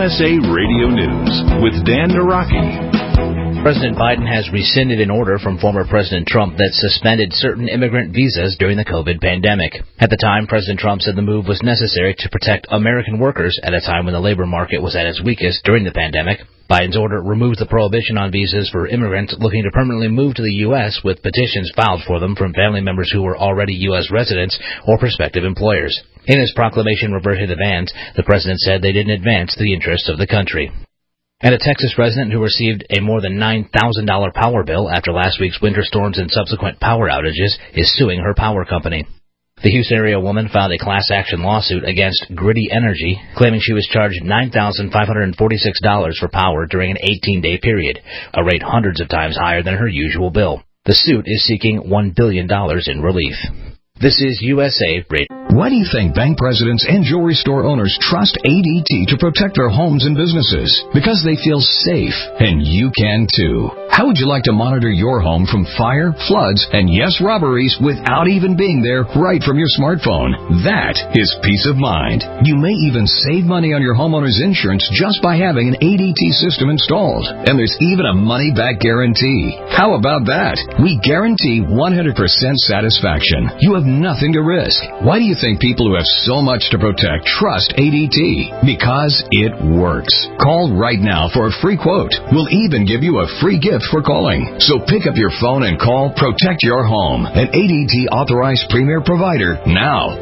USA Radio News with Dan Naraki. President Biden has rescinded an order from former President Trump that suspended certain immigrant visas during the COVID pandemic. At the time, President Trump said the move was necessary to protect American workers at a time when the labor market was at its weakest during the pandemic. Biden's order removes the prohibition on visas for immigrants looking to permanently move to the U.S. with petitions filed for them from family members who were already U.S. residents or prospective employers. In his proclamation reverting the bans, the president said they didn't advance the interests of the country. And a Texas resident who received a more than $9,000 power bill after last week's winter storms and subsequent power outages is suing her power company. The Houston area woman filed a class action lawsuit against Griddy Energy, claiming she was charged $9,546 for power during an 18-day period, a rate hundreds of times higher than her usual bill. The suit is seeking $1 billion in relief. This is USA Radio. Why do you think bank presidents and jewelry store owners trust ADT to protect their homes and businesses? Because they feel safe, and you can too. How would you like to monitor your home from fire, floods, and yes, robberies without even being there right from your smartphone? That is peace of mind. You may even save money on your homeowner's insurance just by having an ADT system installed. And there's even a money-back guarantee. How about that? We guarantee 100% satisfaction. You have nothing to risk. Why do you think people who have so much to protect trust ADT? Because it works. Call right now for a free quote. We'll even give you a free gift for calling. So pick up your phone and call Protect Your Home, an ADT authorized premier provider now.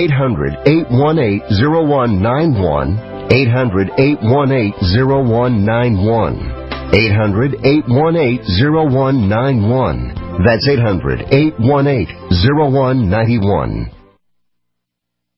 800-818-0191. 800-818-0191. 800-818-0191. That's 800-818-0191.